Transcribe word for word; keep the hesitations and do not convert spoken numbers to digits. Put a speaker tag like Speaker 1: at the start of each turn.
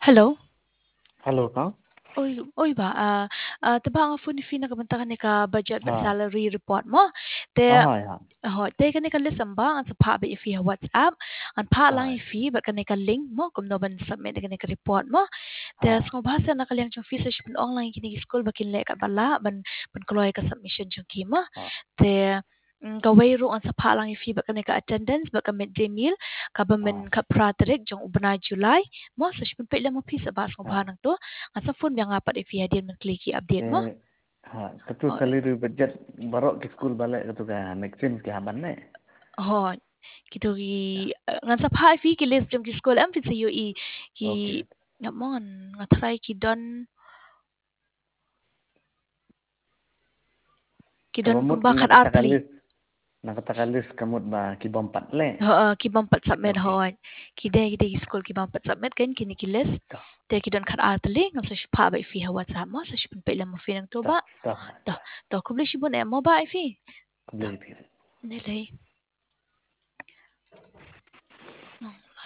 Speaker 1: Hello.
Speaker 2: Hello ka?
Speaker 1: Uy, uy ba, ah, ah, taba nga phone fi nakabantakan ni ka budget ba
Speaker 2: Ha.
Speaker 1: salary report mo. Te
Speaker 2: Aha, ja.
Speaker 1: ho te kan ni ka listen ba ang sa pa ba if WhatsApp, ang pa lang
Speaker 2: Aha,
Speaker 1: ifi ba kan ni ka link mo kum no ban submit kan ni ka report mo. Te
Speaker 2: aha.
Speaker 1: so bahasa na kalyang chung fi sa shipin online kini school ba kinle ka bala ban ban kloy ka submission chung kima.
Speaker 2: Ha.
Speaker 1: Te kaway ro ang sa pa lang ifi ba kan ni ka attendance ba ka midday meal ka ba
Speaker 2: Ha.
Speaker 1: min ka praterik jong ubna July mo sa shipin pa ilang mo fi sa bas mo
Speaker 2: Ha.
Speaker 1: bahanang to. Asa phone biya nga pa if din man clicky update mo.
Speaker 2: Te ha, katu
Speaker 1: Oh,
Speaker 2: salary budget barok ke school balik katu ka next time ke haban ne.
Speaker 1: oh, kito gi ngan sa pa fi ki list jong ki school am fi sa yo i ki
Speaker 2: Okay.
Speaker 1: namon nga try ki don ki don
Speaker 2: Kabamut
Speaker 1: kumba kat artli.
Speaker 2: nakatakalis nakatakalis kamut ba kibampat le.
Speaker 1: Oo, ki bampat submit
Speaker 2: Okay.
Speaker 1: hon. Ki de ki de ki school ki bampat submit kan kini ki list.
Speaker 2: Toh,
Speaker 1: Te ki don kat artli ngam sa pa ba fi ha WhatsApp mo sa shipin pa ilang mo fi nang to
Speaker 2: toh,
Speaker 1: ba.
Speaker 2: toh,
Speaker 1: To
Speaker 2: toh.
Speaker 1: to kubli shibun e mo ba fi. To
Speaker 2: Kabeli.
Speaker 1: nilay.